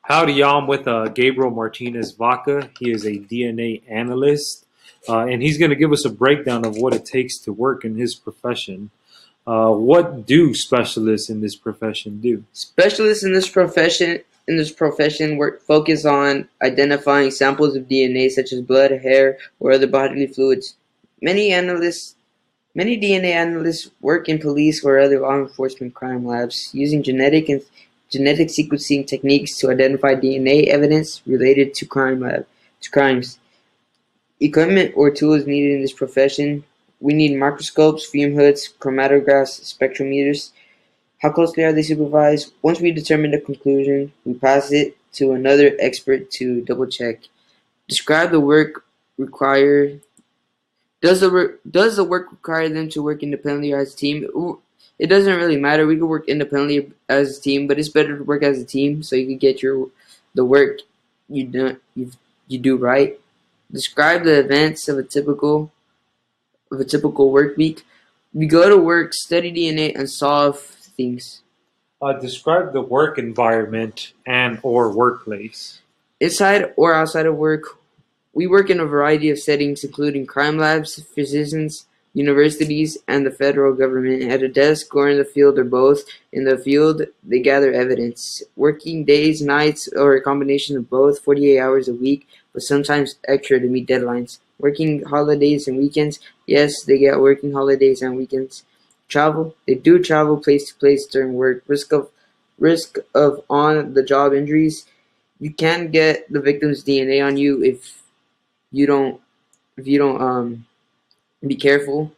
Howdy, y'all. I'm with Gabriel Martinez Vaca. He is a DNA analyst, and he's going to give us a breakdown of what it takes to work in his profession. What do specialists in this profession do? Specialists in this profession work focus on identifying samples of DNA such as blood, hair, or other bodily fluids. Many analysts Many DNA analysts work in police or other law enforcement crime labs, using genetic sequencing techniques to identify DNA evidence related to crimes. Equipment or tools needed in this profession: we need microscopes, fume hoods, chromatographs, spectrometers. How closely are they supervised? Once we determine the conclusion, we pass it to another expert to double check. Describe the work required. Does the work require them to work independently or as a team? It doesn't really matter. We could work independently as a team, but it's better to work as a team so you can get the work you do right. Describe the events of a typical work week. We go to work, study DNA, and solve things. Describe the work environment and/or workplace. Inside or outside of work, we work in a variety of settings, including crime labs, physicians, universities, and the federal government, at a desk or in the field or both. In the field, they gather evidence. Working days, nights, or a combination of both, 48 hours a week, but sometimes extra to meet deadlines. Working holidays and weekends, yes, they get working holidays and weekends. Travel, they do travel place to place during work. Risk of on-the-job injuries, you can get the victim's DNA on you if you don't be careful.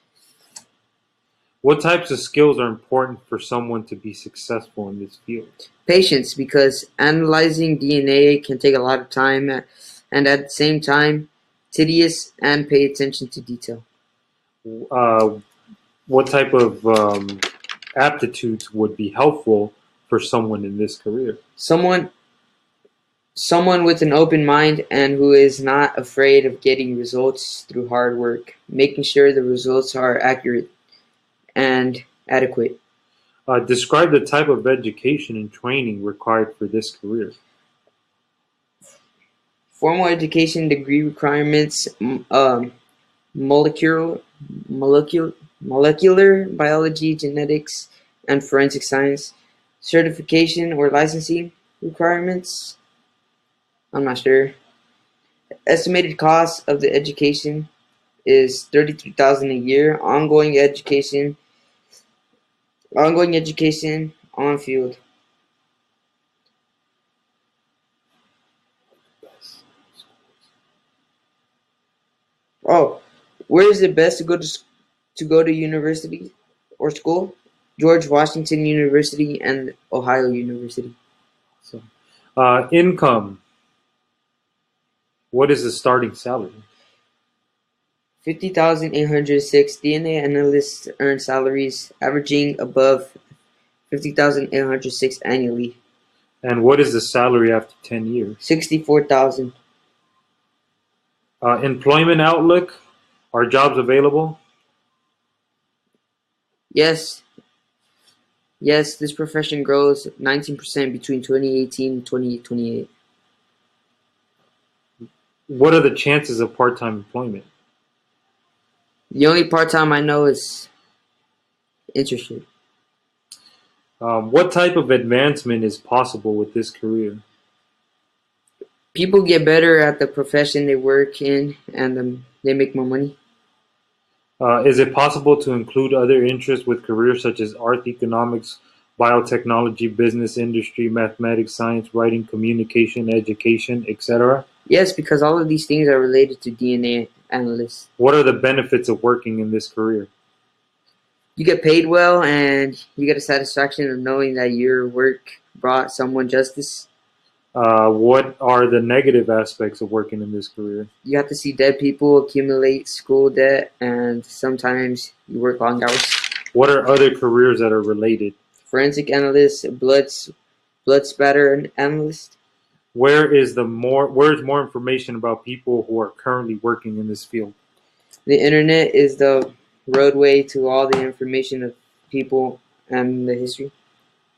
What types of skills are important for someone to be successful in this field? Patience, because analyzing DNA can take a lot of time and at the same time tedious, and pay attention to detail. Uh, what type of aptitudes would be helpful for someone in this career? Someone with an open mind and who is not afraid of getting results through hard work, making sure the results are accurate and adequate. Describe the type of education and training required for this career. Formal education degree requirements: molecular, molecular biology, genetics, and forensic science. Certification or licensing requirements: I'm not sure. Estimated cost of the education is $33,000 a year. Ongoing education on field. Oh, where is it best to go to university or school? George Washington University and Ohio University. So, income. What is the starting salary? 50,806. DNA analysts earn salaries averaging above 50,806 annually. And what is the salary after 10 years? 64,000. Employment outlook. Are jobs available? Yes, yes. This profession grows 19% between 2018 and 2028. What are the chances of part-time employment? The only part-time I know is internship. What type of advancement is possible with this career? People get better at the profession they work in, and they make more money. Is it possible to include other interests with careers such as art, economics, biotechnology, business, industry, mathematics, science, writing, communication, education, etc.? Yes, because all of these things are related to DNA analysts. What are the benefits of working in this career? You get paid well, and you get a satisfaction of knowing that your work brought someone justice. What are the negative aspects of working in this career? You have to see dead people, accumulate school debt, and sometimes you work long hours. What are other careers that are related? Forensic analyst, blood spatter analyst. Where is more information about people who are currently working in this field? The internet is the roadway to all the information of people and the history.